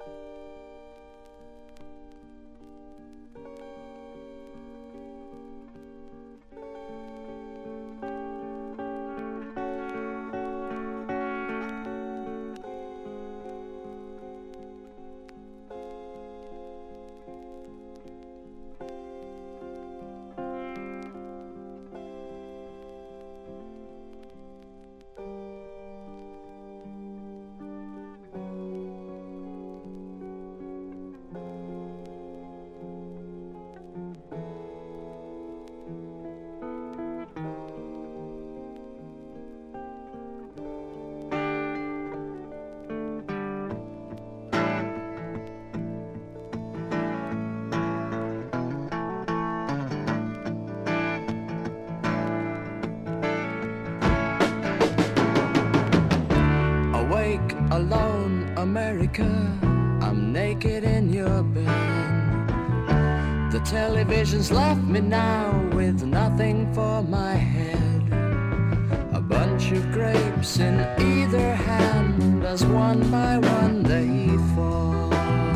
Alone, America, I'm naked in your bed. The television's left me now with nothing for my head. A bunch of grapes in either hand as one by one they fall.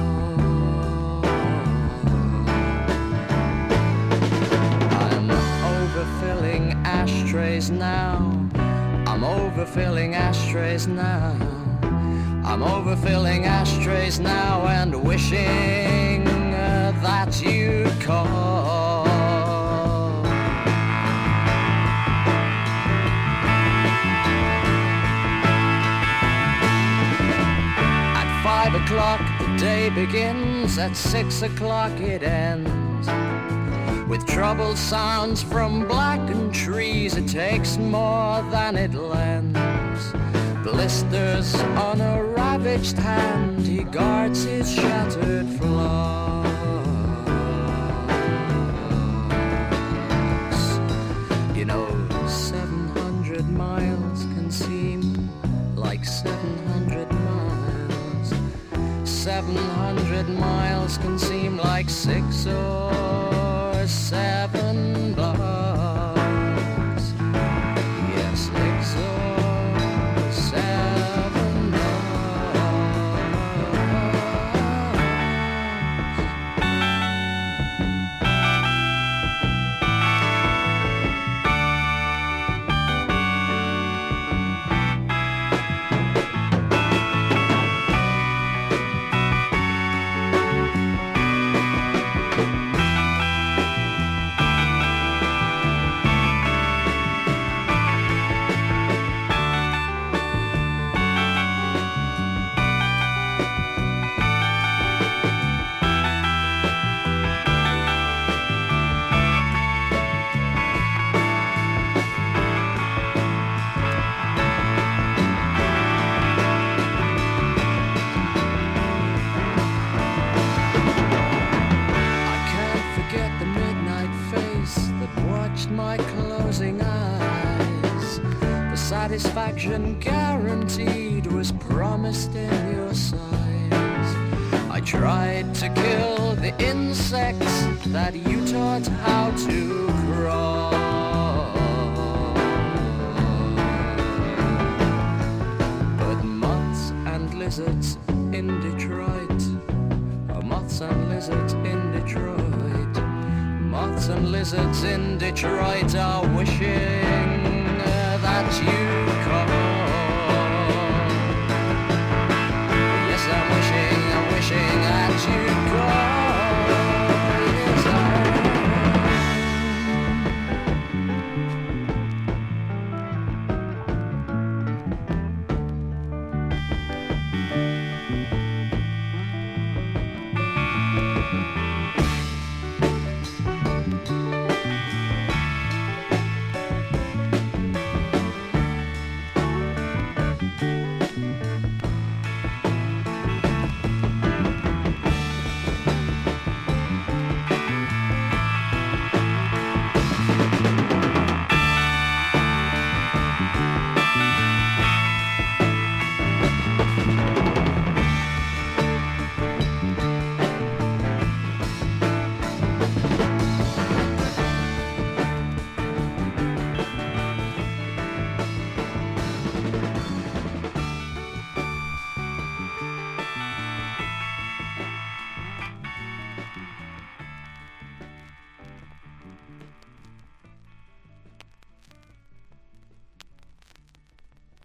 I'm overfilling ashtrays now. I'm overfilling ashtrays now. I'm overfilling ashtrays now and wishing that you'd call. At 5 o'clock the day begins, at 6 o'clock it ends. With troubled sounds from blackened trees, it takes more than it lends. Blisters on a ravaged hand, he guards his shattered flaws. You know, 700 miles can seem like 700 miles. 700 miles can seem like 6 or 7 blocks. Yes, 6 or satisfaction guaranteed was promised in your sighs. I tried to kill the insects that you taught how to crawl. But moths and lizards in Detroit, moths and lizards in Detroit, moths and lizards in Detroit are wishing that you